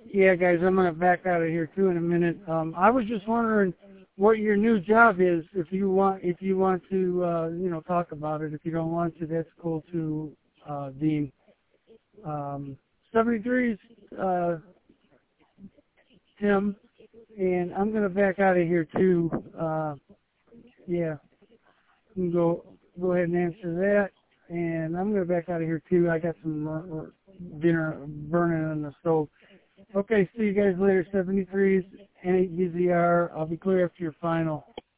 Yeah, guys, I'm gonna back out of here too in a minute. I was just wondering what your new job is. If you want to, talk about it. If you don't want to, that's cool too, Dean. 73's Tim, and I'm gonna back out of here too. Yeah, you can go ahead and answer that, and I'm gonna back out of here too. I got some dinner burning on the stove. Okay, see you guys later. 73's and 8 BZR. I'll be clear after your final.